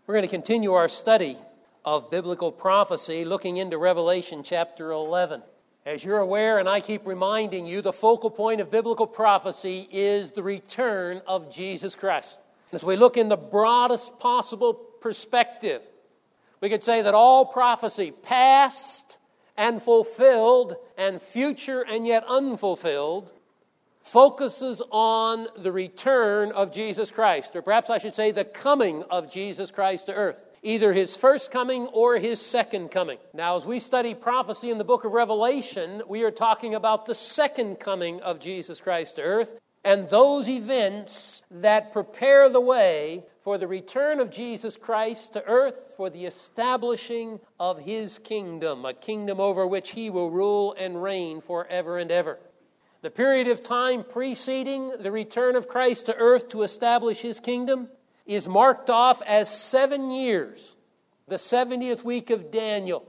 We're going to continue our study of biblical prophecy, looking into Revelation chapter 11. As you're aware, and I keep reminding you, the focal point of biblical prophecy is the return of Jesus Christ. As we look in the broadest possible perspective, we could say that all prophecy, past and fulfilled and future and yet unfulfilled, focuses on the return of Jesus Christ, or perhaps I should say the coming of Jesus Christ to earth, either his first coming or his second coming. Now, as we study prophecy in the book of Revelation, we are talking about the second coming of Jesus Christ to earth and those events that prepare the way for the return of Jesus Christ to earth for the establishing of his kingdom, a kingdom over which he will rule and reign forever and ever. The period of time preceding the return of Christ to earth to establish his kingdom is marked off as 7 years, the 70th week of Daniel.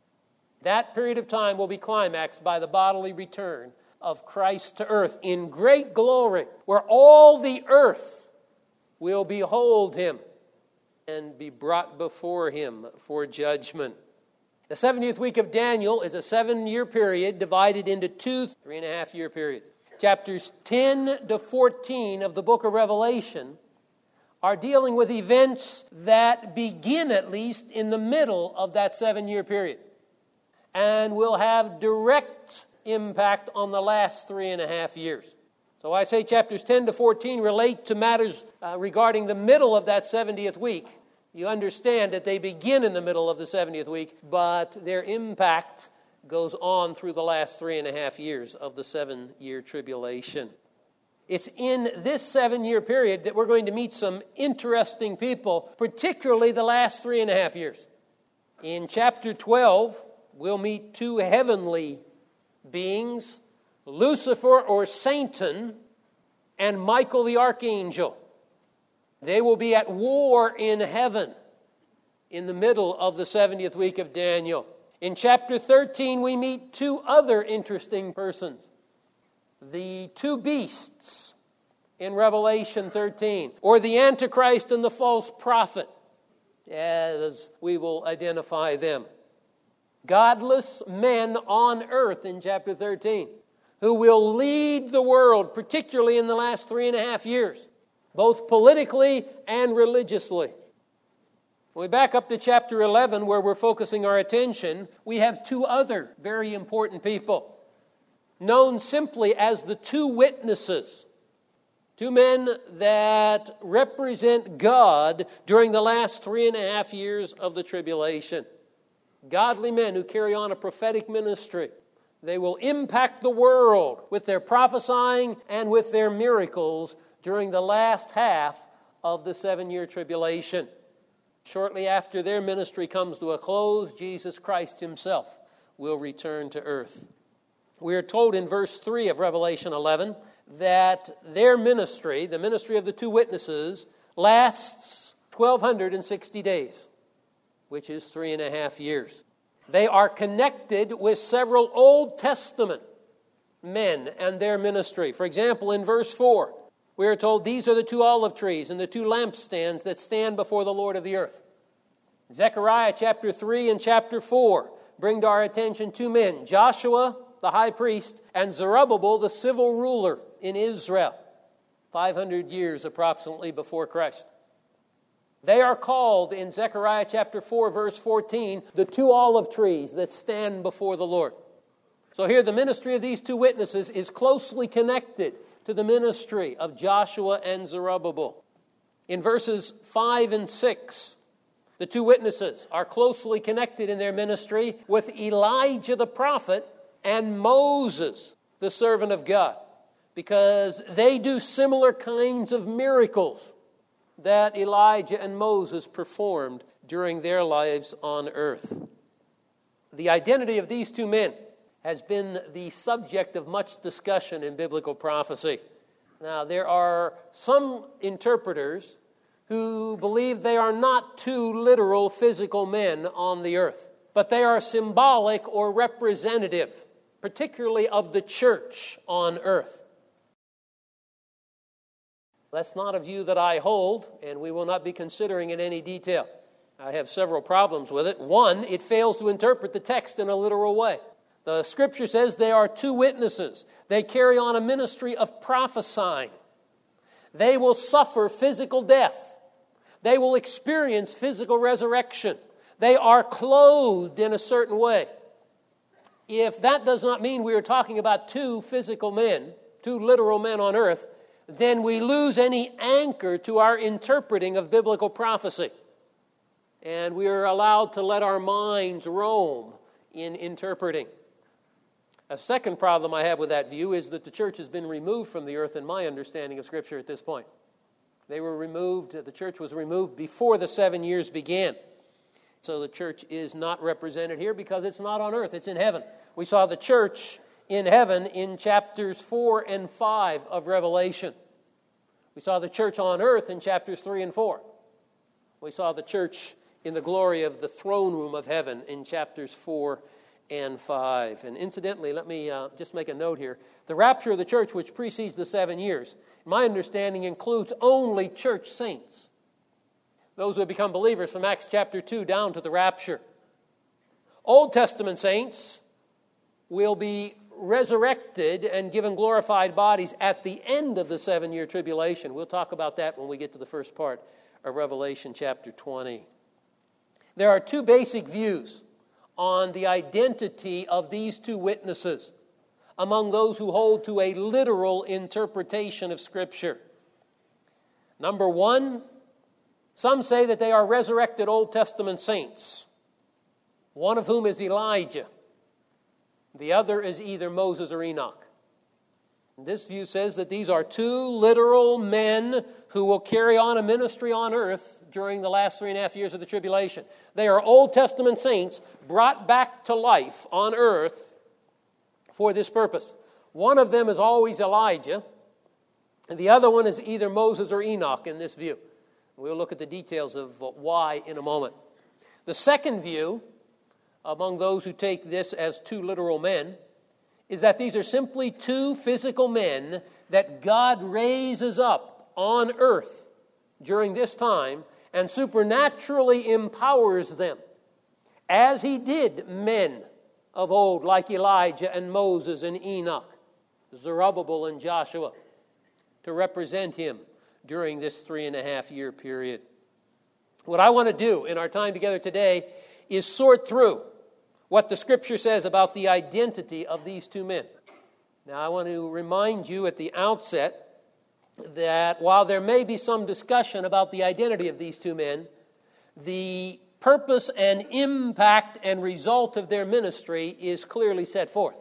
That period of time will be climaxed by the bodily return of Christ to earth in great glory, where all the earth will behold him and be brought before him for judgment. The 70th week of Daniel is a 7-year period divided into two 3.5-year periods. Chapters 10 to 14 of the book of Revelation are dealing with events that begin at least in the middle of that 7-year period and will have direct impact on the last 3.5 years. So I say chapters 10 to 14 relate to matters regarding the middle of that 70th week. You understand that they begin in the middle of the 70th week, but their impact goes on through the last 3.5 years of the 7-year tribulation. It's in this 7-year period that we're going to meet some interesting people, particularly the last 3.5 years. In chapter 12, we'll meet two heavenly beings, Lucifer or Satan, and Michael the archangel. They will be at war in heaven in the middle of the 70th week of Daniel. In chapter 13, we meet two other interesting persons. The two beasts in Revelation 13, or the Antichrist and the false prophet, as we will identify them. Godless men on earth in chapter 13, who will lead the world, particularly in the last 3.5 years. Both politically and religiously. When we back up to chapter 11, where we're focusing our attention, we have two other very important people, known simply as the two witnesses. Two men that represent God during the last 3.5 years of the tribulation. Godly men who carry on a prophetic ministry. They will impact the world with their prophesying and with their miracles during the last half of the 7-year tribulation. Shortly after their ministry comes to a close, Jesus Christ himself will return to earth. We are told in verse 3 of Revelation 11 that their ministry, the ministry of the two witnesses, lasts 1,260 days, which is 3.5 years. They are connected with several Old Testament men and their ministry. For example, in verse 4, we are told these are the two olive trees and the two lampstands that stand before the Lord of the earth. Zechariah chapter 3 and chapter 4 bring to our attention two men, Joshua the high priest and Zerubbabel the civil ruler in Israel, 500 years approximately before Christ. They are called in Zechariah chapter 4 verse 14 the two olive trees that stand before the Lord. So here the ministry of these two witnesses is closely connected to the ministry of Joshua and Zerubbabel. In verses 5 and 6, the two witnesses are closely connected in their ministry with Elijah the prophet and Moses, the servant of God, because they do similar kinds of miracles that Elijah and Moses performed during their lives on earth. The identity of these two men has been the subject of much discussion in biblical prophecy. Now, there are some interpreters who believe they are not two literal physical men on the earth, but they are symbolic or representative, particularly of the church on earth. That's not a view that I hold, and we will not be considering in any detail. I have several problems with it. One, it fails to interpret the text in a literal way. The Scripture says they are two witnesses. They carry on a ministry of prophesying. They will suffer physical death. They will experience physical resurrection. They are clothed in a certain way. If that does not mean we are talking about two physical men, two literal men on earth, then we lose any anchor to our interpreting of biblical prophecy. And we are allowed to let our minds roam in interpreting. A second problem I have with that view is that the church has been removed from the earth in my understanding of Scripture at this point. The church was removed before the 7 years began. So the church is not represented here because it's not on earth, it's in heaven. We saw the church in heaven in chapters 4 and 5 of Revelation. We saw the church on earth in chapters 3 and 4. We saw the church in the glory of the throne room of heaven in chapters 4 and 5. And incidentally, let me just make a note here. The rapture of the church, which precedes the 7 years, my understanding includes only church saints. Those who have become believers from Acts chapter 2 down to the rapture. Old Testament saints will be resurrected and given glorified bodies at the end of the 7-year tribulation. We'll talk about that when we get to the first part of Revelation chapter 20. There are two basic views on the identity of these two witnesses among those who hold to a literal interpretation of Scripture. Number one, some say that they are resurrected Old Testament saints, one of whom is Elijah. The other is either Moses or Enoch. And this view says that these are two literal men who will carry on a ministry on earth during the last 3.5 years of the tribulation. They are Old Testament saints brought back to life on earth for this purpose. One of them is always Elijah, and the other one is either Moses or Enoch in this view. We'll look at the details of why in a moment. The second view, among those who take this as two literal men, is that these are simply two physical men that God raises up on earth during this time and supernaturally empowers them, as he did men of old like Elijah and Moses and Enoch, Zerubbabel and Joshua, to represent him during this 3.5 year period. What I want to do in our time together today is sort through what the Scripture says about the identity of these two men. Now, I want to remind you at the outset that while there may be some discussion about the identity of these two men, the purpose and impact and result of their ministry is clearly set forth.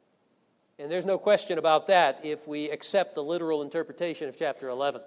And there's no question about that if we accept the literal interpretation of chapter 11.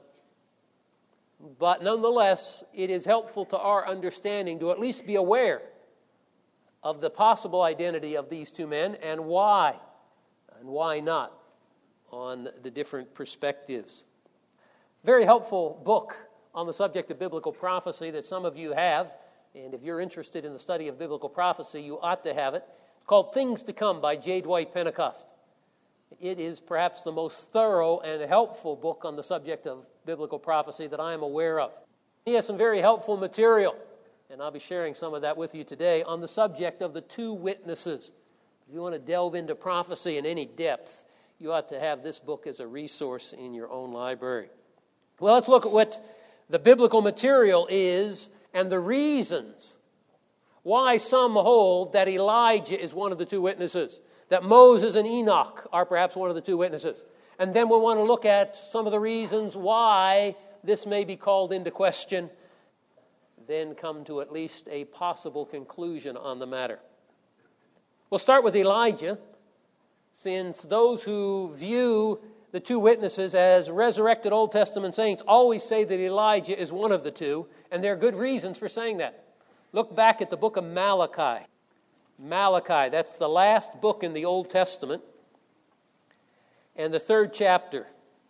But nonetheless, it is helpful to our understanding to at least be aware of the possible identity of these two men and why not on the different perspectives. Very helpful book on the subject of biblical prophecy that some of you have, and if you're interested in the study of biblical prophecy, you ought to have it. It's called Things to Come by J. Dwight Pentecost. It is perhaps the most thorough and helpful book on the subject of biblical prophecy that I am aware of. He has some very helpful material, and I'll be sharing some of that with you today on the subject of the two witnesses. If you want to delve into prophecy in any depth, you ought to have this book as a resource in your own library. Well, let's look at what the biblical material is and the reasons why some hold that Elijah is one of the two witnesses, that Moses and Enoch are perhaps one of the two witnesses. And then we'll want to look at some of the reasons why this may be called into question, then come to at least a possible conclusion on the matter. We'll start with Elijah, since those who view the two witnesses as resurrected Old Testament saints always say that Elijah is one of the two, and there are good reasons for saying that. Look back at the book of Malachi. Malachi, that's the last book in the Old Testament, and the 3rd chapter.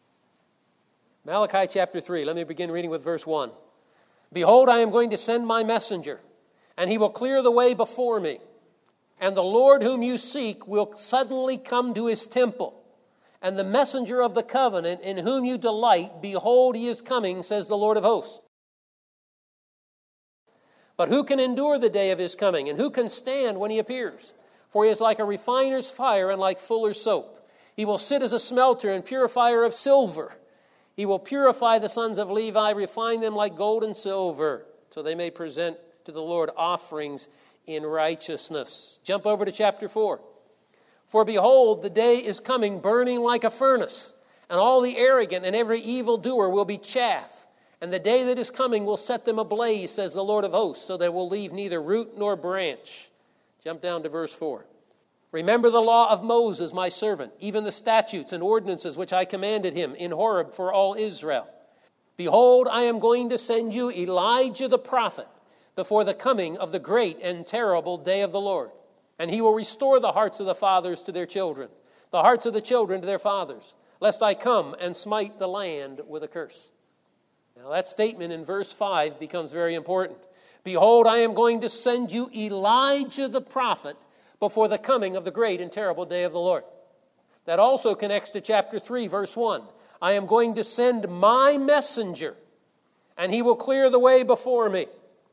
Malachi chapter 3, let me begin reading with verse 1. Behold, I am going to send my messenger, and he will clear the way before me. And the Lord whom you seek will suddenly come to his temple. And the messenger of the covenant in whom you delight, behold, he is coming, says the Lord of hosts. But who can endure the day of his coming, and who can stand when he appears? For he is like a refiner's fire and like fuller's soap. He will sit as a smelter and purifier of silver. He will purify the sons of Levi, refine them like gold and silver, so they may present to the Lord offerings in righteousness. Jump over to chapter 4. For behold, the day is coming, burning like a furnace, and all the arrogant and every evildoer will be chaff. And the day that is coming will set them ablaze, says the Lord of hosts, so that it will leave neither root nor branch. Jump down to verse 4. Remember the law of Moses, my servant, even the statutes and ordinances which I commanded him in Horeb for all Israel. Behold, I am going to send you Elijah the prophet before the coming of the great and terrible day of the Lord. And he will restore the hearts of the fathers to their children, the hearts of the children to their fathers, lest I come and smite the land with a curse. Now that statement in verse 5 becomes very important. Behold, I am going to send you Elijah the prophet before the coming of the great and terrible day of the Lord. That also connects to chapter 3, verse 1. I am going to send my messenger, and he will clear the way before me.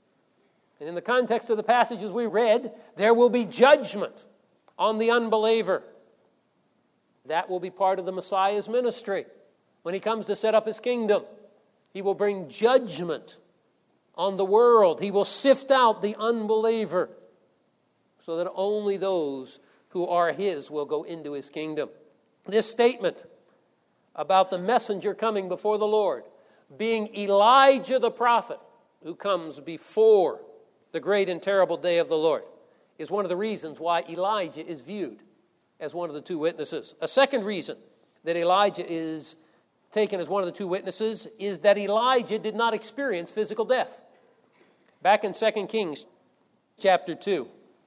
And in the context of the passages we read, there will be judgment on the unbeliever. That will be part of the Messiah's ministry. When he comes to set up his kingdom, he will bring judgment on the world. He will sift out the unbeliever so that only those who are his will go into his kingdom. This statement about the messenger coming before the Lord, being Elijah the prophet who comes before the great and terrible day of the Lord, is one of the reasons why Elijah is viewed as one of the two witnesses. A second reason that Elijah is taken as one of the two witnesses is that Elijah did not experience physical death. Back in 2 Kings chapter 2,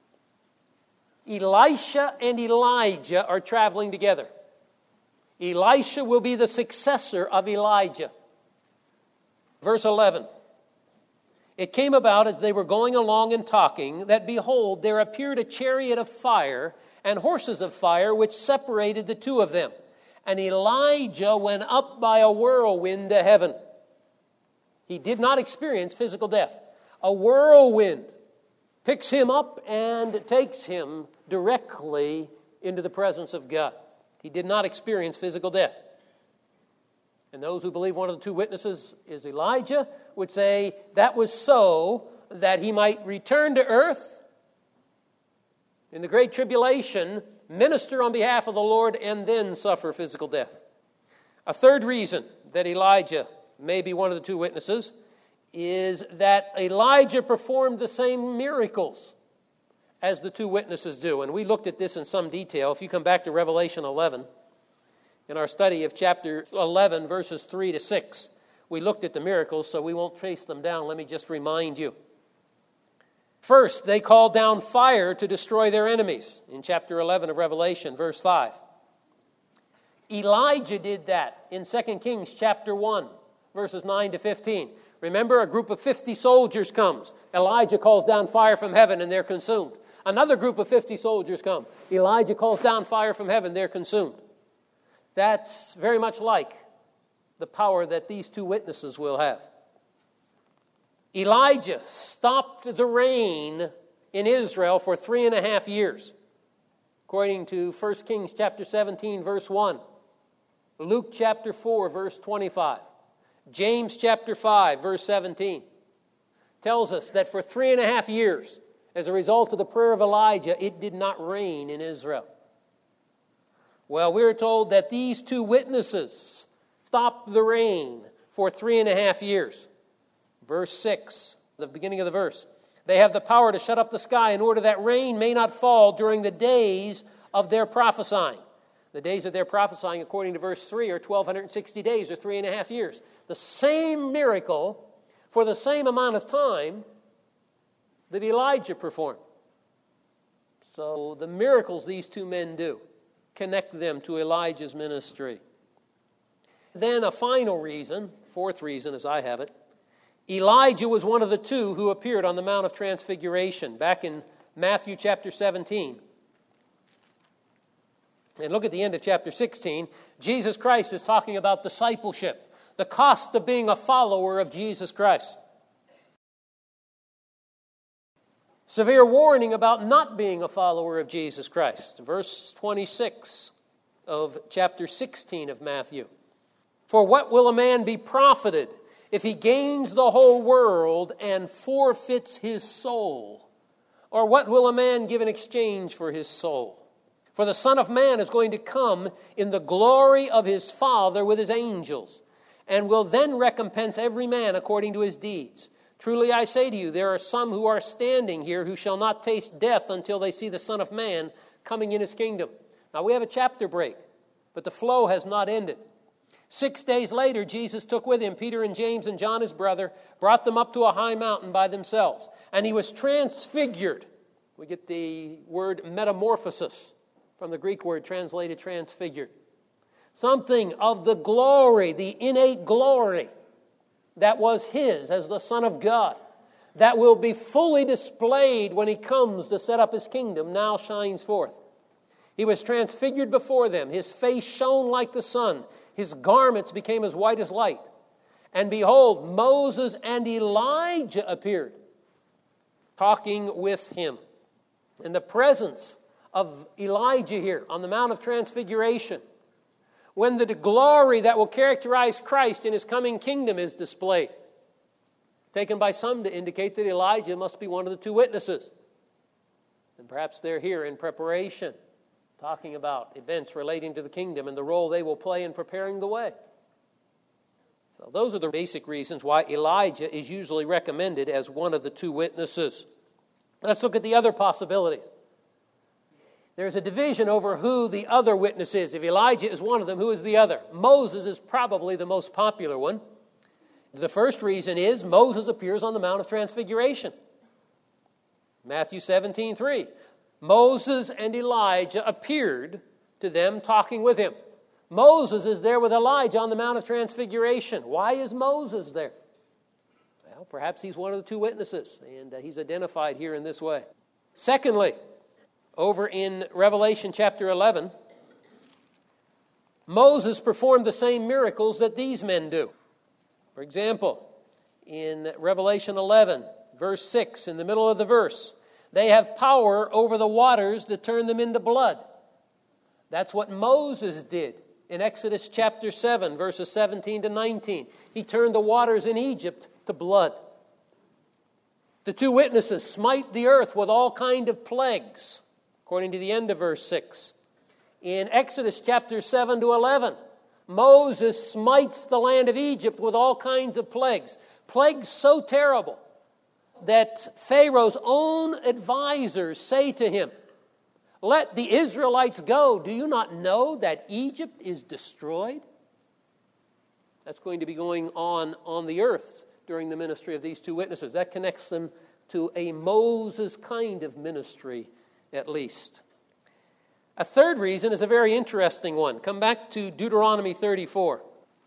Elisha and Elijah are traveling together. Elisha will be the successor of Elijah. Verse 11. It came about as they were going along and talking that, behold, there appeared a chariot of fire and horses of fire which separated the two of them. And Elijah went up by a whirlwind to heaven. He did not experience physical death. A whirlwind picks him up and takes him directly into the presence of God. He did not experience physical death. And those who believe one of the two witnesses is Elijah would say that was so that he might return to earth in the great tribulation, minister on behalf of the Lord, and then suffer physical death. A third reason that Elijah may be one of the two witnesses is that Elijah performed the same miracles as the two witnesses do. And we looked at this in some detail. If you come back to Revelation 11, in our study of chapter 11, verses 3 to 6, we looked at the miracles, so we won't trace them down. Let me just remind you. First, they called down fire to destroy their enemies in chapter 11 of Revelation, verse 5. Elijah did that in 2 Kings chapter 1, verses 9 to 15. Remember, a group of 50 soldiers comes. Elijah calls down fire from heaven and they're consumed. Another group of 50 soldiers come. Elijah calls down fire from heaven, they're consumed. That's very much like the power that these two witnesses will have. Elijah stopped the rain in Israel for 3.5 years, according to 1 Kings chapter 17, verse 1, Luke chapter 4, verse 25, James chapter 5, verse 17, tells us that for 3.5 years, as a result of the prayer of Elijah, it did not rain in Israel. Well, we're told that these two witnesses stopped the rain for 3.5 years. Verse 6, the beginning of the verse. They have the power to shut up the sky in order that rain may not fall during the days of their prophesying. The days of their prophesying, according to verse 3, are 1,260 days or 3.5 years. The same miracle for the same amount of time that Elijah performed. So the miracles these two men do connect them to Elijah's ministry. Then a final reason, fourth reason as I have it, Elijah was one of the two who appeared on the Mount of Transfiguration back in Matthew chapter 17. And look at the end of chapter 16. Jesus Christ is talking about discipleship, the cost of being a follower of Jesus Christ. Severe warning about not being a follower of Jesus Christ. Verse 26 of chapter 16 of Matthew. For what will a man be profited if he gains the whole world and forfeits his soul? Or what will a man give in exchange for his soul? For the Son of Man is going to come in the glory of his Father with his angels, and will then recompense every man according to his deeds. Truly I say to you, there are some who are standing here who shall not taste death until they see the Son of Man coming in his kingdom. Now we have a chapter break, but the flow has not ended. 6 days later, Jesus took with him Peter and James and John his brother, brought them up to a high mountain by themselves, and he was transfigured. We get the word metamorphosis from the Greek word translated transfigured. Something of the glory, the innate glory that was his as the Son of God, that will be fully displayed when he comes to set up his kingdom, now shines forth. He was transfigured before them. His face shone like the sun. His garments became as white as light. And behold, Moses and Elijah appeared, talking with him. In the presence of Elijah here on the Mount of Transfiguration, when the glory that will characterize Christ in his coming kingdom is displayed, taken by some to indicate that Elijah must be one of the two witnesses. And perhaps they're here in preparation, talking about events relating to the kingdom and the role they will play in preparing the way. So those are the basic reasons why Elijah is usually recommended as one of the two witnesses. Let's look at the other possibilities. There's a division over who the other witness is. If Elijah is one of them, who is the other? Moses is probably the most popular one. The first reason is Moses appears on the Mount of Transfiguration. Matthew 17:3. Moses and Elijah appeared to them talking with him. Moses is there with Elijah on the Mount of Transfiguration. Why is Moses there? Well, perhaps he's one of the two witnesses, and he's identified here in this way. Secondly, over in Revelation chapter 11, Moses performed the same miracles that these men do. For example, in Revelation 11, verse 6, in the middle of the verse, they have power over the waters to turn them into blood. That's what Moses did in Exodus chapter 7, verses 17 to 19. He turned the waters in Egypt to blood. The two witnesses smite the earth with all kind of plagues, according to the end of verse 6. In Exodus chapter 7 to 11, Moses smites the land of Egypt with all kinds of plagues. Plagues so terrible that Pharaoh's own advisors say to him, "Let the Israelites go. Do you not know that Egypt is destroyed?" That's going to be going on the earth during the ministry of these two witnesses. That connects them to a Moses kind of ministry, at least. A third reason is a very interesting one. Come back to Deuteronomy 34.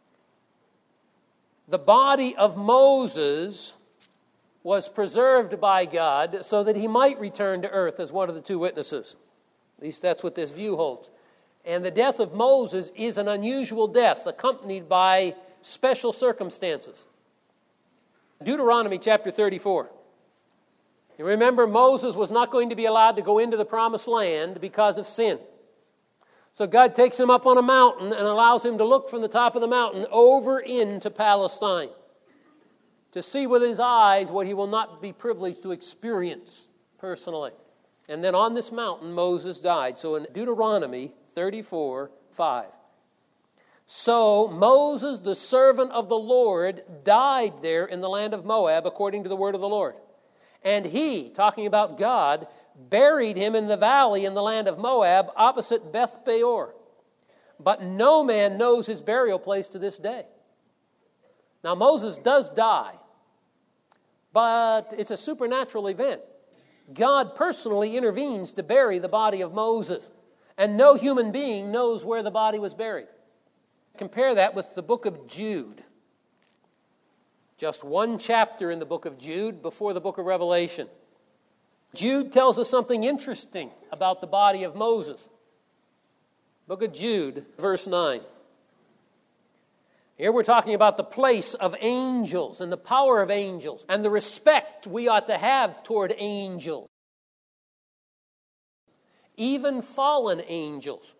The body of Moses was preserved by God so that he might return to earth as one of the two witnesses. At least that's what this view holds. And the death of Moses is an unusual death accompanied by special circumstances. Deuteronomy chapter 34. You remember, Moses was not going to be allowed to go into the promised land because of sin. So God takes him up on a mountain and allows him to look from the top of the mountain over into Palestine, to see with his eyes what he will not be privileged to experience personally. And then on this mountain, Moses died. So in Deuteronomy 34:5. So Moses, the servant of the Lord, died there in the land of Moab, according to the word of the Lord. And he, talking about God, buried him in the valley in the land of Moab, opposite Beth Peor. But no man knows his burial place to this day. Now Moses does die, but it's a supernatural event. God personally intervenes to bury the body of Moses, and no human being knows where the body was buried. Compare that with the book of Jude. Just one chapter in the book of Jude before the book of Revelation. Jude tells us something interesting about the body of Moses. Book of Jude, verse 9. Here we're talking about the place of angels and the power of angels and the respect we ought to have toward angels. Even fallen angels.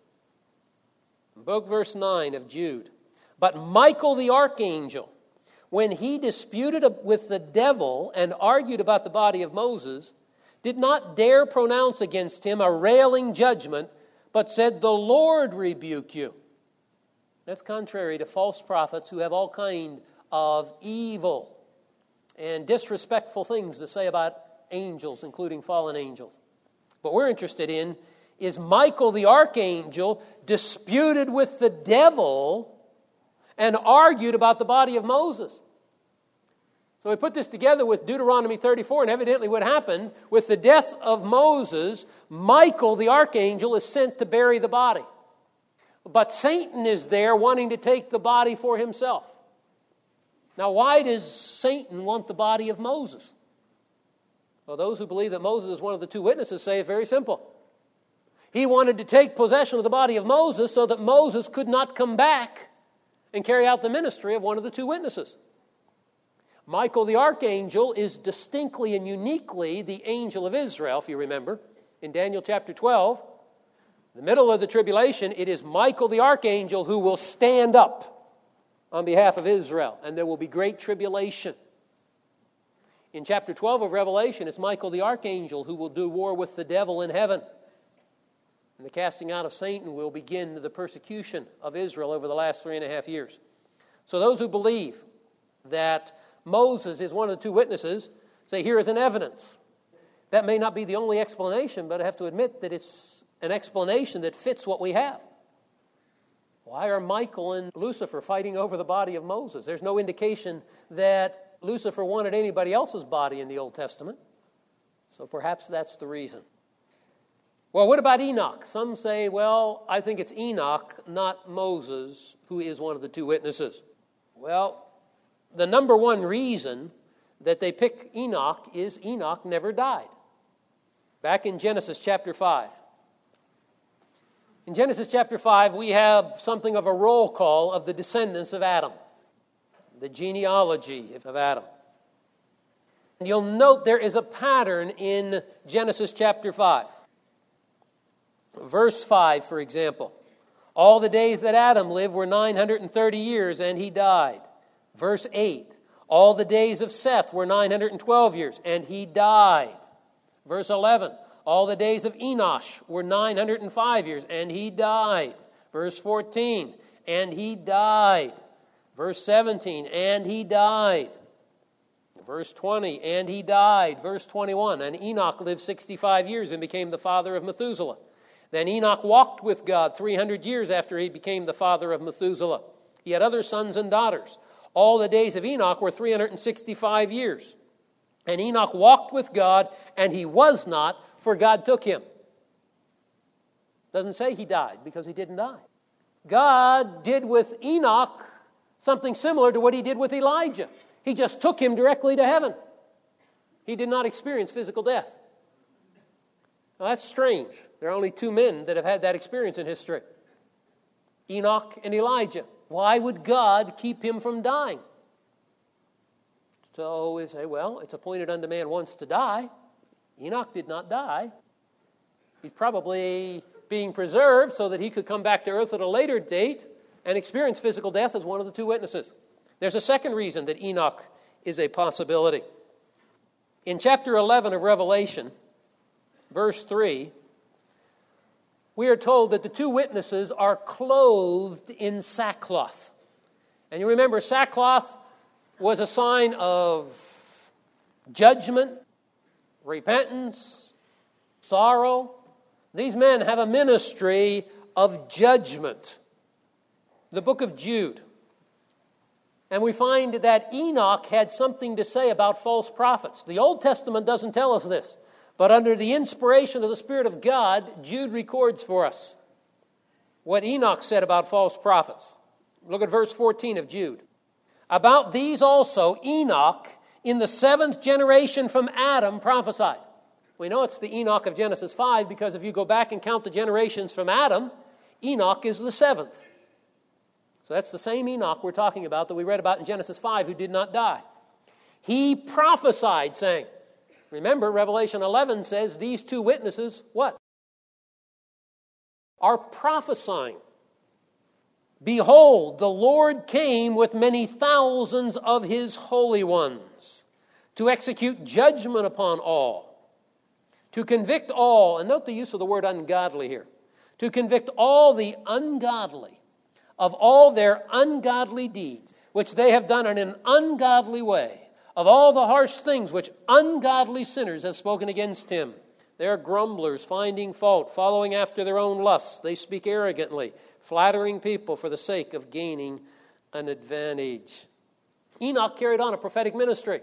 Book verse 9 of Jude. But Michael the archangel, when he disputed with the devil and argued about the body of Moses, did not dare pronounce against him a railing judgment, but said, "The Lord rebuke you." That's contrary to false prophets who have all kind of evil and disrespectful things to say about angels, including fallen angels. What we're interested in is Michael the archangel disputed with the devil and argued about the body of Moses. So we put this together with Deuteronomy 34, and evidently what happened with the death of Moses, Michael the archangel is sent to bury the body. But Satan is there wanting to take the body for himself. Now, why does Satan want the body of Moses? Well, those who believe that Moses is one of the two witnesses say it's very simple. He wanted to take possession of the body of Moses so that Moses could not come back and carry out the ministry of one of the two witnesses. Michael the archangel is distinctly and uniquely the angel of Israel, if you remember. In Daniel chapter 12, in the middle of the tribulation, it is Michael the archangel who will stand up on behalf of Israel, and there will be great tribulation. In chapter 12 of Revelation, it's Michael the archangel who will do war with the devil in heaven. And the casting out of Satan will begin the persecution of Israel over the last 3.5 years. So those who believe that Moses is one of the two witnesses say, here is an evidence. That may not be the only explanation, but I have to admit that it's an explanation that fits what we have. Why are Michael and Lucifer fighting over the body of Moses? There's no indication that Lucifer wanted anybody else's body in the Old Testament. So perhaps that's the reason. Well, what about Enoch? Some say, well, I think it's Enoch, not Moses, who is one of the two witnesses. Well, the number one reason that they pick Enoch is Enoch never died. Back in Genesis chapter 5. In Genesis chapter 5, we have something of a roll call of the descendants of Adam, the genealogy of Adam. And you'll note there is a pattern in Genesis chapter 5. Verse 5, for example. All the days that Adam lived were 930 years, and he died. Verse 8. All the days of Seth were 912 years, and he died. Verse 11. All the days of Enosh were 905 years, and he died. Verse 14. And he died. Verse 17. And he died. Verse 20. And he died. Verse 21. And Enoch lived 65 years and became the father of Methuselah. Then Enoch walked with God 300 years after he became the father of Methuselah. He had other sons and daughters. All the days of Enoch were 365 years. And Enoch walked with God, and he was not, for God took him. Doesn't say he died, because he didn't die. God did with Enoch something similar to what he did with Elijah. He just took him directly to heaven. He did not experience physical death. Now, that's strange. There are only two men that have had that experience in history. Enoch and Elijah. Why would God keep him from dying? So we say, well, it's appointed unto man once to die. Enoch did not die. He's probably being preserved so that he could come back to earth at a later date and experience physical death as one of the two witnesses. There's a second reason that Enoch is a possibility. In chapter 11 of Revelation, verse 3, we are told that the two witnesses are clothed in sackcloth. And you remember, sackcloth was a sign of judgment, repentance, sorrow. These men have a ministry of judgment. The book of Jude. And we find that Enoch had something to say about false prophets. The Old Testament doesn't tell us this. But under the inspiration of the Spirit of God, Jude records for us what Enoch said about false prophets. Look at verse 14 of Jude. About these also Enoch, in the 7th generation from Adam, prophesied. We know it's the Enoch of Genesis 5 because if you go back and count the generations from Adam, Enoch is the 7th. So that's the same Enoch we're talking about that we read about in Genesis 5 who did not die. He prophesied, saying, remember, Revelation 11 says these two witnesses, what? Are prophesying. Behold, the Lord came with many thousands of his holy ones to execute judgment upon all, to convict all, and note the use of the word ungodly here, to convict all the ungodly of all their ungodly deeds, which they have done in an ungodly way, of all the harsh things which ungodly sinners have spoken against him. They are grumblers, finding fault, following after their own lusts. They speak arrogantly, flattering people for the sake of gaining an advantage. Enoch carried on a prophetic ministry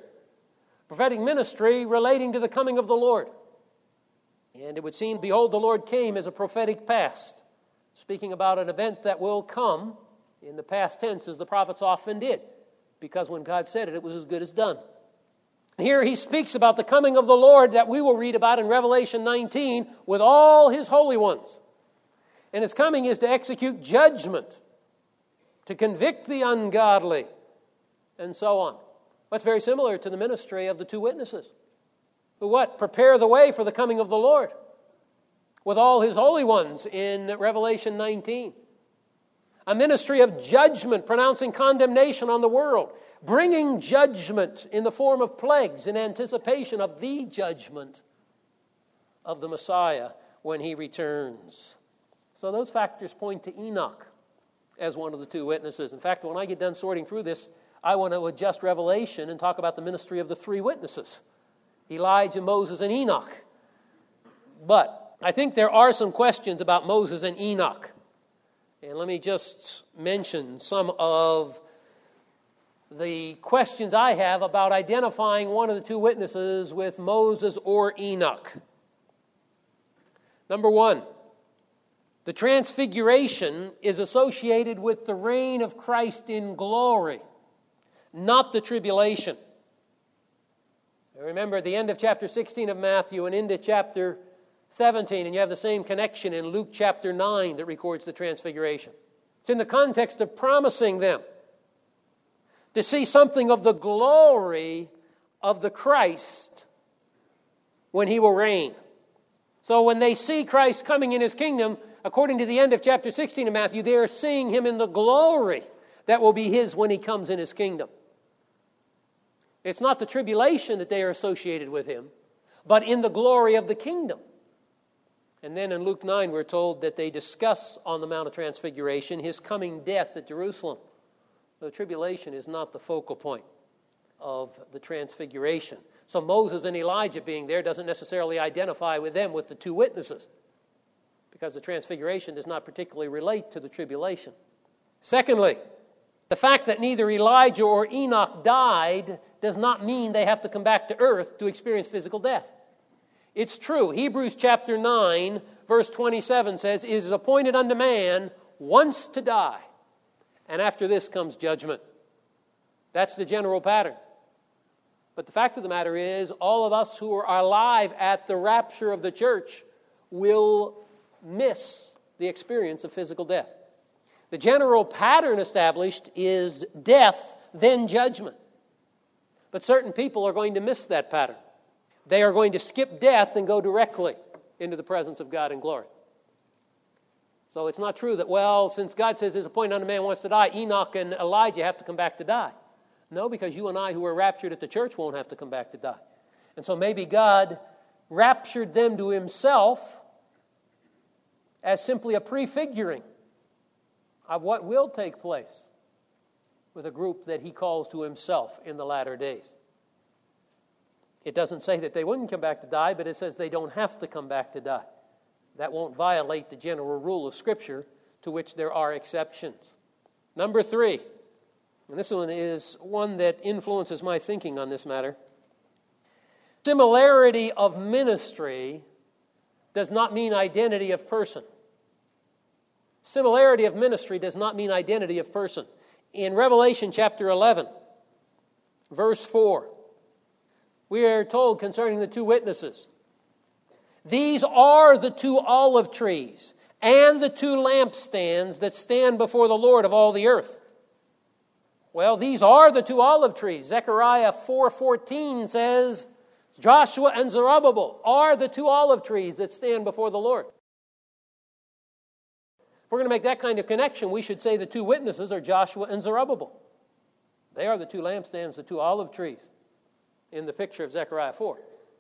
relating to the coming of the Lord. And it would seem, behold, the Lord came as a prophetic past, speaking about an event that will come in the past tense, as the prophets often did, because when God said it, it was as good as done. Here he speaks about the coming of the Lord that we will read about in Revelation 19 with all his holy ones. And his coming is to execute judgment, to convict the ungodly, and so on. That's very similar to the ministry of the two witnesses, who what? Prepare the way for the coming of the Lord with all his holy ones in Revelation 19. A ministry of judgment, pronouncing condemnation on the world, bringing judgment in the form of plagues in anticipation of the judgment of the Messiah when he returns. So those factors point to Enoch as one of the two witnesses. In fact, when I get done sorting through this, I want to adjust Revelation and talk about the ministry of the three witnesses, Elijah, Moses, and Enoch. But I think there are some questions about Moses and Enoch. And let me just mention some of the questions I have about identifying one of the two witnesses with Moses or Enoch. Number one, the transfiguration is associated with the reign of Christ in glory, not the tribulation. Remember, at the end of chapter 16 of Matthew and into chapter 17, and you have the same connection in Luke chapter 9 that records the transfiguration. It's in the context of promising them to see something of the glory of the Christ when he will reign. So when they see Christ coming in his kingdom, according to the end of chapter 16 of Matthew, they are seeing him in the glory that will be his when he comes in his kingdom. It's not the tribulation that they are associated with him, but in the glory of the kingdom. And then in Luke 9, we're told that they discuss on the Mount of Transfiguration his coming death at Jerusalem. The tribulation is not the focal point of the transfiguration. So Moses and Elijah being there doesn't necessarily identify with them with the two witnesses, because the transfiguration does not particularly relate to the tribulation. Secondly, the fact that neither Elijah or Enoch died does not mean they have to come back to earth to experience physical death. It's true. Hebrews chapter 9, verse 27 says, "It is appointed unto man once to die, and after this comes judgment." That's the general pattern. But the fact of the matter is, all of us who are alive at the rapture of the church will miss the experience of physical death. The general pattern established is death, then judgment. But certain people are going to miss that pattern. They are going to skip death and go directly into the presence of God in glory. So it's not true that, well, since God says it's appointed unto man wants to die, Enoch and Elijah have to come back to die. No, because you and I who are raptured at the church won't have to come back to die. And so maybe God raptured them to himself as simply a prefiguring of what will take place with a group that he calls to himself in the latter days. It doesn't say that they wouldn't come back to die, but it says they don't have to come back to die. That won't violate the general rule of Scripture, to which there are exceptions. Number 3, and this one is one that influences my thinking on this matter. Similarity of ministry does not mean identity of person. Similarity of ministry does not mean identity of person. In Revelation chapter 11, verse 4, we are told concerning the two witnesses, "These are the two olive trees and the two lampstands that stand before the Lord of all the earth. Well, these are the two olive trees. Zechariah 4:14 says, Joshua and Zerubbabel are the two olive trees that stand before the Lord. If we're going to make that kind of connection, we should say the two witnesses are Joshua and Zerubbabel. They are the two lampstands, the two olive trees in the picture of Zechariah 4.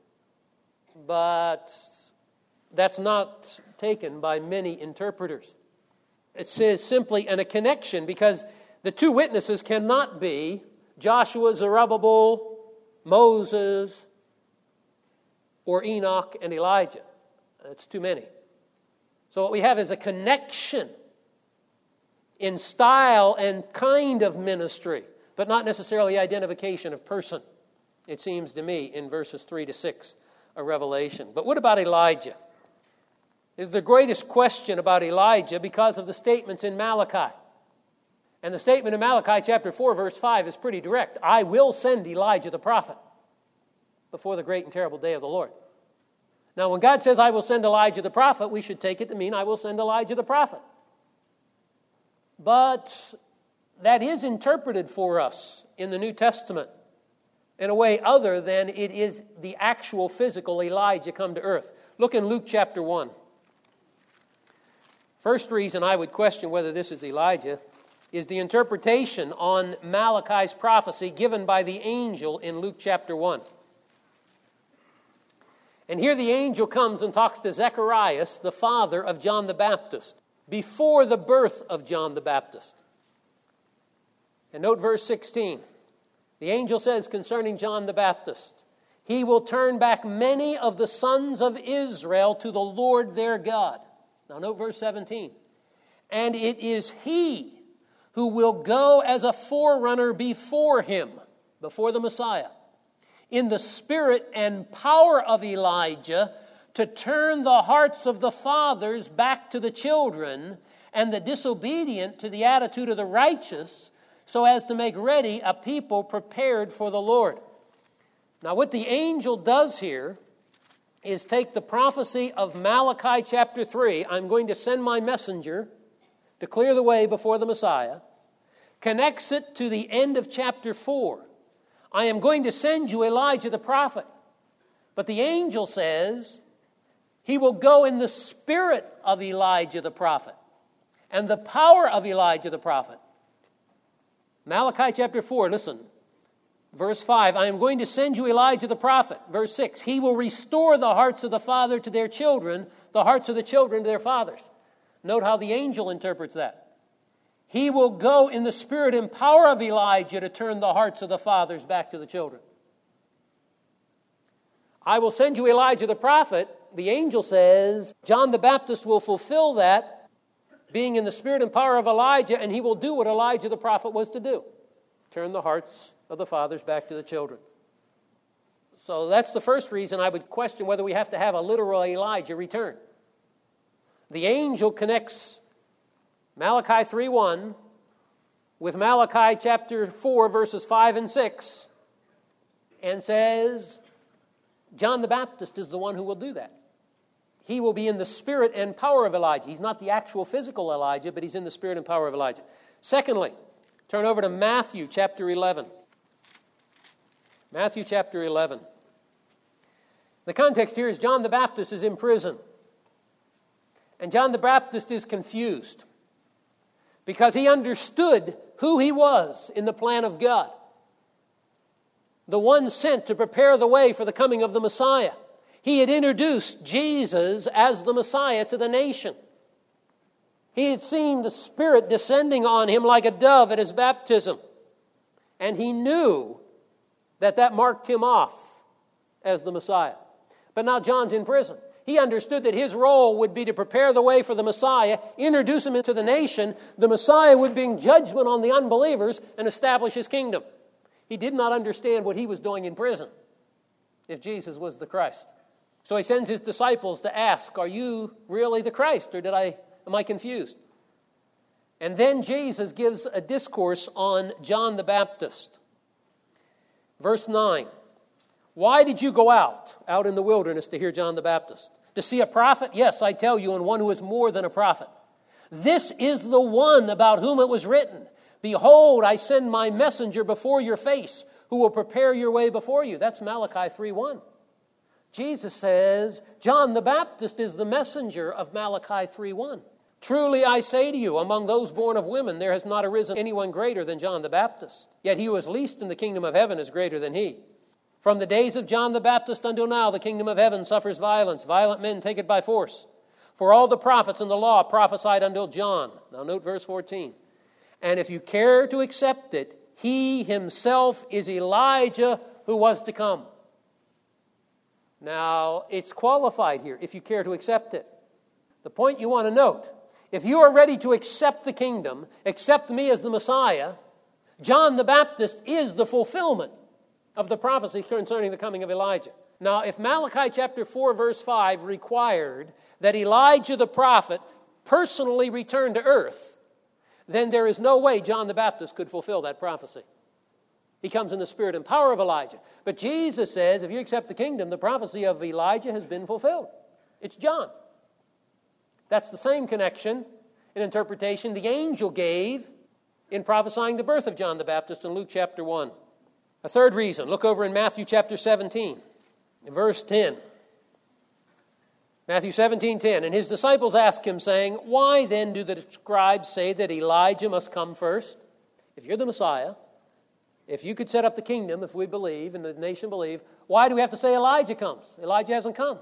But that's not taken by many interpreters. It says simply in a connection, because the two witnesses cannot be Joshua, Zerubbabel, Moses, or Enoch and Elijah. That's too many. So what we have is a connection in style and kind of ministry, but not necessarily identification of person, it seems to me, in verses 3 to 6 of Revelation. But what about Elijah? Is the greatest question about Elijah because of the statements in Malachi. And the statement in Malachi chapter 4, verse 5 is pretty direct. I will send Elijah the prophet before the great and terrible day of the Lord. Now, when God says, I will send Elijah the prophet, we should take it to mean, I will send Elijah the prophet. But that is interpreted for us in the New Testament in a way other than it is the actual physical Elijah come to earth. Look in Luke chapter 1. First reason I would question whether this is Elijah is the interpretation on Malachi's prophecy given by the angel in Luke chapter 1. And here the angel comes and talks to Zacharias, the father of John the Baptist, before the birth of John the Baptist. And note verse 16. The angel says concerning John the Baptist, he will turn back many of the sons of Israel to the Lord their God. Now note verse 17. And it is he who will go as a forerunner before him, before the Messiah, in the spirit and power of Elijah, to turn the hearts of the fathers back to the children and the disobedient to the attitude of the righteous, so as to make ready a people prepared for the Lord. Now, what the angel does here is take the prophecy of Malachi chapter 3, I'm going to send my messenger to clear the way before the Messiah, connects it to the end of chapter 4. I am going to send you Elijah the prophet. But the angel says he will go in the spirit of Elijah the prophet and the power of Elijah the prophet. Malachi chapter 4, listen. Verse 5, I am going to send you Elijah the prophet. Verse 6, he will restore the hearts of the father to their children, the hearts of the children to their fathers. Note how the angel interprets that. He will go in the spirit and power of Elijah to turn the hearts of the fathers back to the children. I will send you Elijah the prophet. The angel says John the Baptist will fulfill that, being in the spirit and power of Elijah, and he will do what Elijah the prophet was to do. Turn the hearts of the fathers back to the children. So that's the first reason I would question whether we have to have a literal Elijah return. The angel connects Malachi 3:1 with Malachi chapter 4 verses 5 and 6 and says John the Baptist is the one who will do that. He will be in the spirit and power of Elijah. He's not the actual physical Elijah, but he's in the spirit and power of Elijah. Secondly, turn over to Matthew chapter 11. Matthew chapter 11. The context here is John the Baptist is in prison. And John the Baptist is confused because he understood who he was in the plan of God. The one sent to prepare the way for the coming of the Messiah. He had introduced Jesus as the Messiah to the nation. He had seen the Spirit descending on him like a dove at his baptism. And he knew that marked him off as the Messiah. But now John's in prison. He understood that his role would be to prepare the way for the Messiah, introduce him into the nation. The Messiah would bring judgment on the unbelievers and establish his kingdom. He did not understand what he was doing in prison, if Jesus was the Christ. So he sends his disciples to ask, are you really the Christ, or am I confused? And then Jesus gives a discourse on John the Baptist. Verse 9, why did you go out in the wilderness to hear John the Baptist? To see a prophet? Yes, I tell you, and one who is more than a prophet. This is the one about whom it was written, Behold, I send my messenger before your face, who will prepare your way before you. That's Malachi 3:1. Jesus says, John the Baptist is the messenger of Malachi 3:1. Truly I say to you, among those born of women, there has not arisen anyone greater than John the Baptist. Yet he who is least in the kingdom of heaven is greater than he. From the days of John the Baptist until now, the kingdom of heaven suffers violence. Violent men take it by force. For all the prophets and the law prophesied until John. Now note verse 14. And if you care to accept it, he himself is Elijah who was to come. Now, it's qualified here, if you care to accept it. The point you want to note, if you are ready to accept the kingdom, accept me as the Messiah, John the Baptist is the fulfillment of the prophecy concerning the coming of Elijah. Now, if Malachi chapter 4, verse 5 required that Elijah the prophet personally return to earth, then there is no way John the Baptist could fulfill that prophecy. He comes in the spirit and power of Elijah. But Jesus says, if you accept the kingdom, the prophecy of Elijah has been fulfilled. It's John. That's the same connection and interpretation the angel gave in prophesying the birth of John the Baptist in Luke chapter 1. A third reason, look over in Matthew chapter 17, verse 10. Matthew 17:10, and his disciples asked him, saying, Why then do the scribes say that Elijah must come first? If you're the Messiah, if you could set up the kingdom, if we believe and the nation believe, why do we have to say Elijah comes? Elijah hasn't come.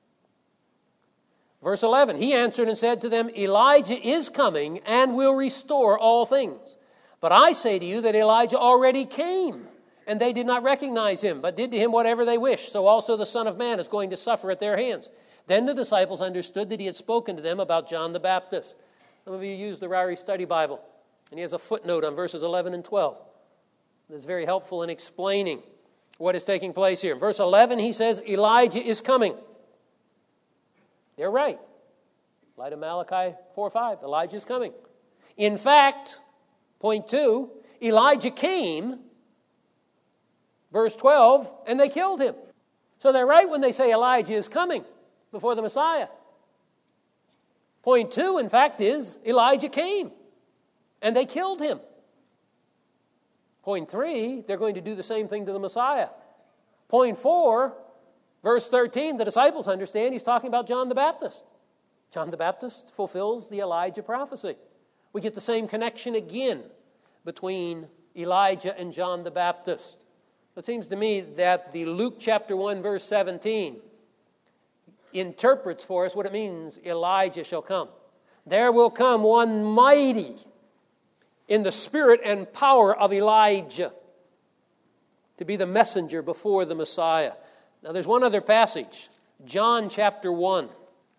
Verse 11, he answered and said to them, Elijah is coming and will restore all things. But I say to you that Elijah already came, and they did not recognize him, but did to him whatever they wished. So also the Son of Man is going to suffer at their hands. Then the disciples understood that he had spoken to them about John the Baptist. Some of you use the Ryrie Study Bible, and he has a footnote on verses 11 and 12. That's very helpful in explaining what is taking place here. In verse 11, he says, Elijah is coming. They're right. Light of Malachi 4:5, Elijah is coming. In fact, point 2, Elijah came, verse 12, and they killed him. So they're right when they say Elijah is coming before the Messiah. Point 2, in fact, is Elijah came, and they killed him. Point 3, they're going to do the same thing to the Messiah. Point 4, verse 13, the disciples understand he's talking about John the Baptist. John the Baptist fulfills the Elijah prophecy. We get the same connection again between Elijah and John the Baptist. It seems to me that the Luke chapter 1, verse 17 interprets for us what it means Elijah shall come. There will come one mighty in the spirit and power of Elijah to be the messenger before the Messiah. Now there's one other passage, John chapter 1,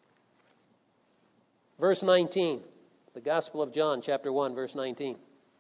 verse 19. The Gospel of John chapter 1, verse 19.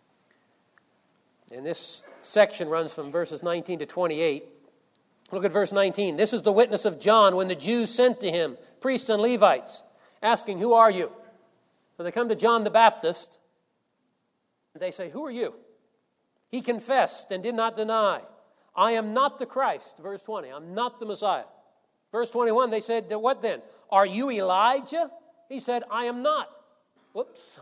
And this section runs from verses 19 to 28. Look at verse 19. This is the witness of John when the Jews sent to him, priests and Levites, asking, Who are you? So they come to John the Baptist, and they say, Who are you? He confessed and did not deny. I am not the Christ. Verse 20, I'm not the Messiah. Verse 21, they said, What then? Are you Elijah? He said, I am not. Whoops.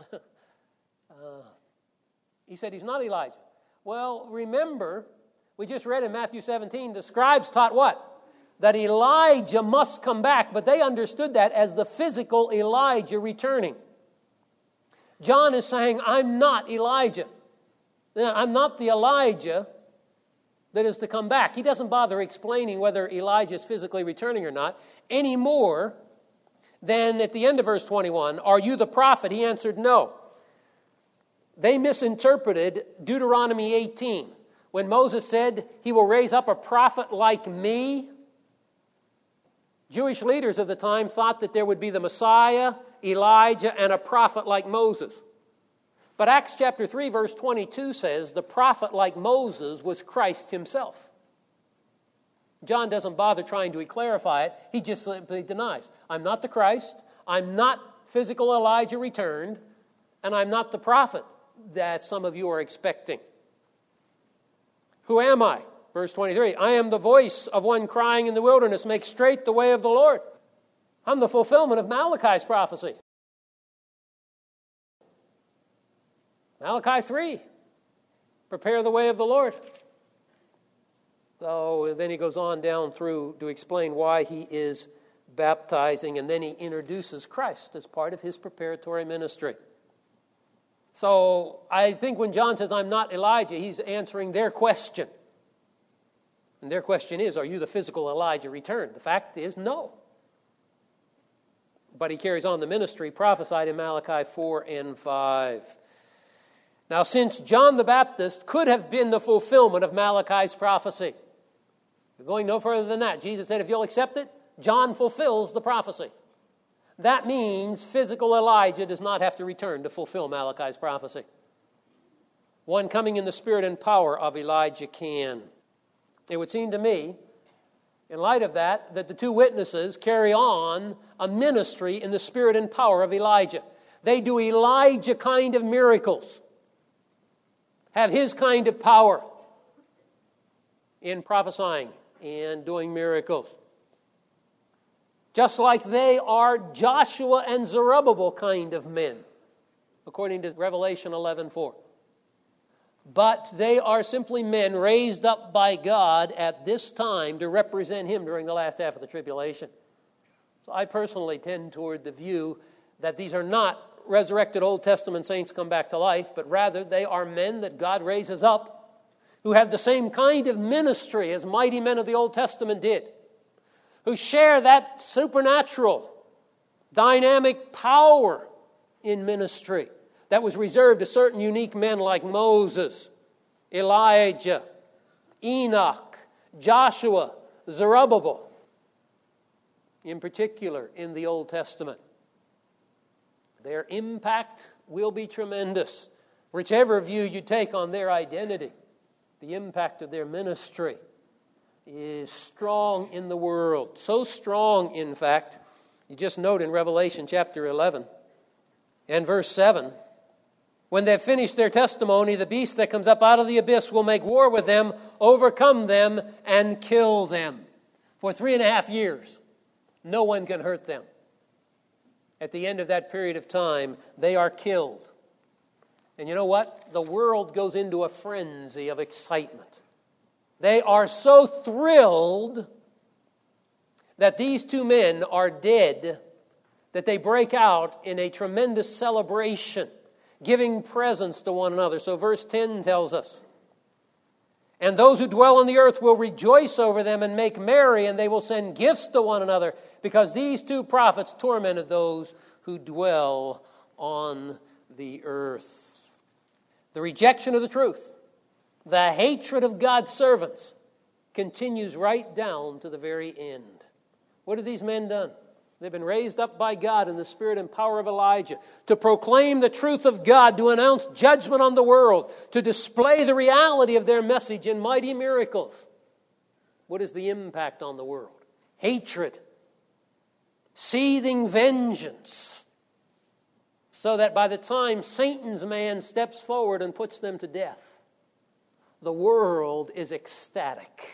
He said he's not Elijah. Well, remember, we just read in Matthew 17, the scribes taught what? That Elijah must come back, but they understood that as the physical Elijah returning. John is saying, I'm not Elijah. I'm not the Elijah that is to come back. He doesn't bother explaining whether Elijah is physically returning or not, any more than at the end of verse 21, are you the prophet? He answered, no. They misinterpreted Deuteronomy 18. When Moses said, he will raise up a prophet like me, Jewish leaders of the time thought that there would be the Messiah, Elijah, and a prophet like Moses. But Acts chapter 3, verse 22 says the prophet like Moses was Christ himself. John doesn't bother trying to clarify it. He just simply denies. I'm not the Christ. I'm not physical Elijah returned. And I'm not the prophet that some of you are expecting. Who am I? Verse 23, I am the voice of one crying in the wilderness, make straight the way of the Lord. I'm the fulfillment of Malachi's prophecy. Malachi 3, prepare the way of the Lord. So then he goes on down through to explain why he is baptizing, and then he introduces Christ as part of his preparatory ministry. So I think when John says, I'm not Elijah, he's answering their question. And their question is, are you the physical Elijah returned? The fact is, no. But he carries on the ministry prophesied in Malachi 4 and 5. Now, since John the Baptist could have been the fulfillment of Malachi's prophecy, we're going no further than that. Jesus said, if you'll accept it, John fulfills the prophecy. That means physical Elijah does not have to return to fulfill Malachi's prophecy. One coming in the spirit and power of Elijah can. It would seem to me, in light of that the two witnesses carry on a ministry in the spirit and power of Elijah. They do Elijah kind of miracles, have his kind of power in prophesying and doing miracles. Just like they are Joshua and Zerubbabel kind of men, according to Revelation 11:4. But they are simply men raised up by God at this time to represent him during the last half of the tribulation. So I personally tend toward the view that these are not resurrected Old Testament saints come back to life, but rather they are men that God raises up who have the same kind of ministry as mighty men of the Old Testament did, who share that supernatural, dynamic power in ministry that was reserved to certain unique men like Moses, Elijah, Enoch, Joshua, Zerubbabel, in particular in the Old Testament. Their impact will be tremendous. Whichever view you take on their identity, the impact of their ministry is strong in the world. So strong, in fact, you just note in Revelation chapter 11 and verse 7, when they've finished their testimony, the beast that comes up out of the abyss will make war with them, overcome them, and kill them. For 3.5 years, no one can hurt them. At the end of that period of time, they are killed. And you know what? The world goes into a frenzy of excitement. They are so thrilled that these two men are dead that they break out in a tremendous celebration, giving presents to one another. So verse 10 tells us, and those who dwell on the earth will rejoice over them and make merry, and they will send gifts to one another, because these two prophets tormented those who dwell on the earth. The rejection of the truth, the hatred of God's servants, continues right down to the very end. What have these men done? They've been raised up by God in the spirit and power of Elijah to proclaim the truth of God, to announce judgment on the world, to display the reality of their message in mighty miracles. What is the impact on the world? Hatred, seething vengeance, so that by the time Satan's man steps forward and puts them to death, the world is ecstatic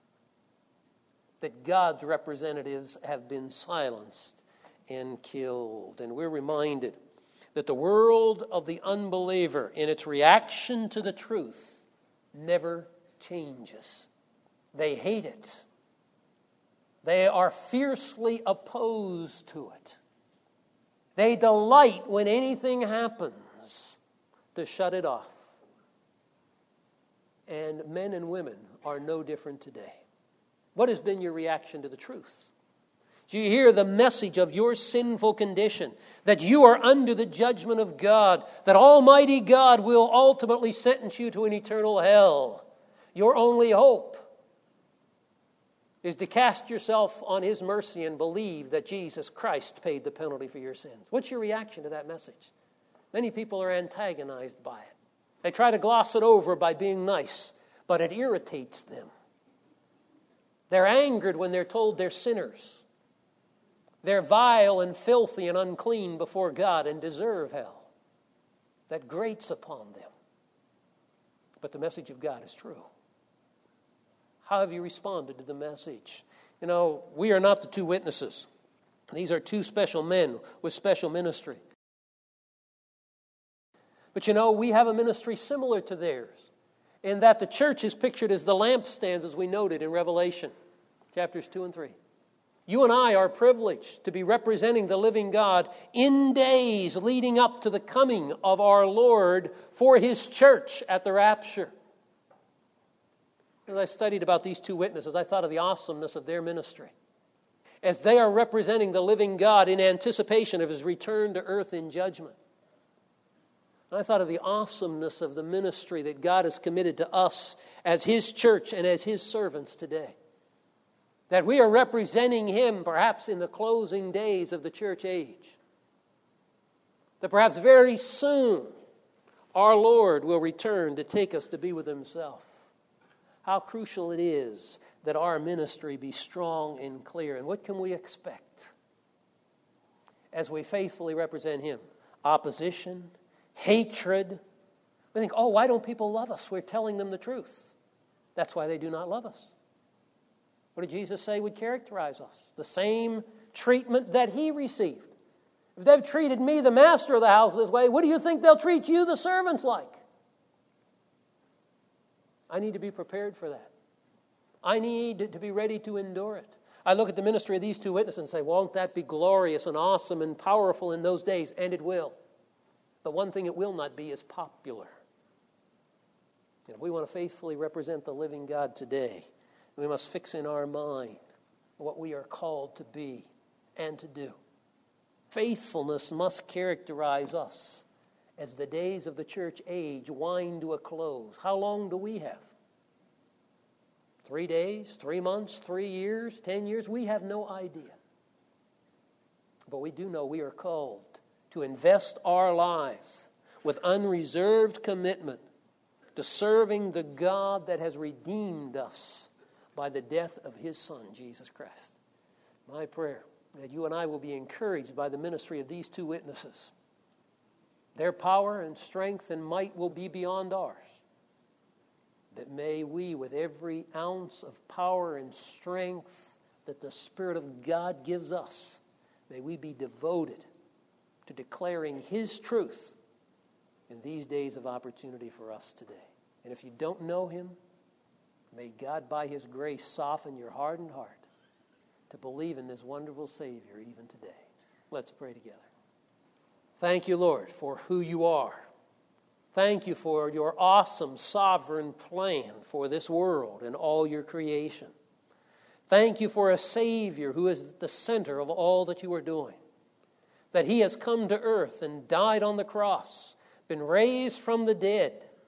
that God's representatives have been silenced and killed. And we're reminded that the world of the unbeliever, in its reaction to the truth, never changes. They hate it. They are fiercely opposed to it. They delight when anything happens to shut it off. And men and women are no different today. What has been your reaction to the truth? Do you hear the message of your sinful condition, that you are under the judgment of God, that Almighty God will ultimately sentence you to an eternal hell? Your only hope is to cast yourself on His mercy and believe that Jesus Christ paid the penalty for your sins. What's your reaction to that message? Many people are antagonized by it. They try to gloss it over by being nice, but it irritates them. They're angered when they're told they're sinners. They're vile and filthy and unclean before God and deserve hell. That grates upon them. But the message of God is true. How have you responded to the message? You know, we are not the two witnesses. These are two special men with special ministry. But you know, we have a ministry similar to theirs, in that the church is pictured as the lampstands, as we noted in Revelation, chapters 2 and 3. You and I are privileged to be representing the living God in days leading up to the coming of our Lord for His church at the rapture. As I studied about these two witnesses, I thought of the awesomeness of their ministry, as they are representing the living God in anticipation of His return to earth in judgment. And I thought of the awesomeness of the ministry that God has committed to us as His church and as His servants today. That we are representing Him perhaps in the closing days of the church age. That perhaps very soon our Lord will return to take us to be with Himself. How crucial it is that our ministry be strong and clear. And what can we expect as we faithfully represent Him? Opposition, hatred. We think, oh, why don't people love us? We're telling them the truth. That's why they do not love us. What did Jesus say would characterize us? The same treatment that He received. If they've treated me, the master of the house, this way, what do you think they'll treat you, the servants, like? I need to be prepared for that. I need to be ready to endure it. I look at the ministry of these two witnesses and say, won't that be glorious and awesome and powerful in those days? And it will. But one thing it will not be is popular. And if we want to faithfully represent the living God today, we must fix in our mind what we are called to be and to do. Faithfulness must characterize us as the days of the church age wind to a close. How long do we have? 3 days, 3 months, 3 years, 10 years? We have no idea. But we do know we are called to invest our lives with unreserved commitment to serving the God that has redeemed us by the death of His Son, Jesus Christ. My prayer that you and I will be encouraged by the ministry of these two witnesses. Their power and strength and might will be beyond ours. That may we, with every ounce of power and strength that the Spirit of God gives us, may we be devoted to declaring His truth in these days of opportunity for us today. And if you don't know Him, may God, by His grace, soften your hardened heart to believe in this wonderful Savior even today. Let's pray together. Thank you, Lord, for who you are. Thank you for your awesome sovereign plan for this world and all your creation. Thank you for a Savior who is at the center of all that you are doing. That He has come to earth and died on the cross, been raised from the dead,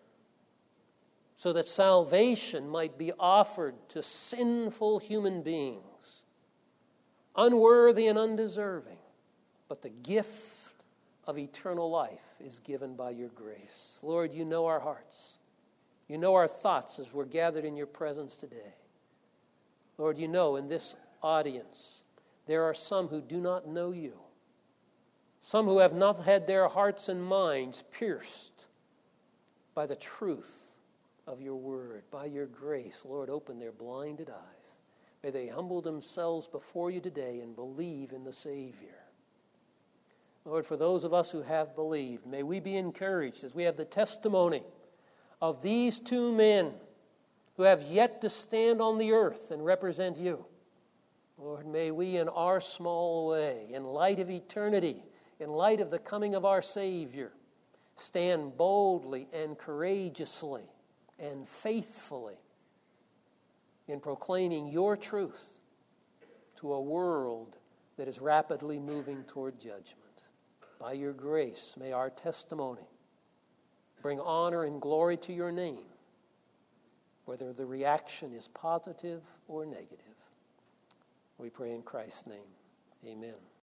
so that salvation might be offered to sinful human beings, unworthy and undeserving, but the gift of eternal life is given by your grace. Lord, you know our hearts. You know our thoughts as we're gathered in your presence today. Lord, you know in this audience there are some who do not know you, some who have not had their hearts and minds pierced by the truth of your word. By your grace, Lord, open their blinded eyes. May they humble themselves before you today and believe in the Savior. Lord, for those of us who have believed, may we be encouraged as we have the testimony of these two men who have yet to stand on the earth and represent you. Lord, may we in our small way, in light of eternity, in light of the coming of our Savior, stand boldly and courageously and faithfully in proclaiming your truth to a world that is rapidly moving toward judgment. By your grace, may our testimony bring honor and glory to your name, whether the reaction is positive or negative. We pray in Christ's name. Amen.